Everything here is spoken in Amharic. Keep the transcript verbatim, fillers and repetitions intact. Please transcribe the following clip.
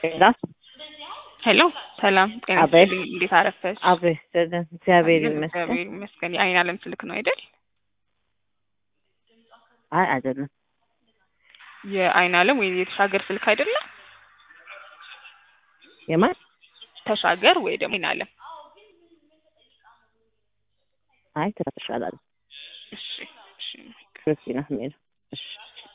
ሄሎ ሄሎ ሰላም ጤና አቤት ይስጥልኝ። እንዴት አረፈሽ? አቤት እግዚአብሔር አለን ይመስገን። እግዚአብሔር ይመስገን። የአይን አለም ስልክ ነው አይደል? አይ አይደለም። የአይን አለም ወይ የተሻገር ስልክ አይደለም? የማን ተሻገር ወይ ደግሞ አይን አለም? አይ ተሻላል። እሺ እሺ ክርስቲና ምን እሺ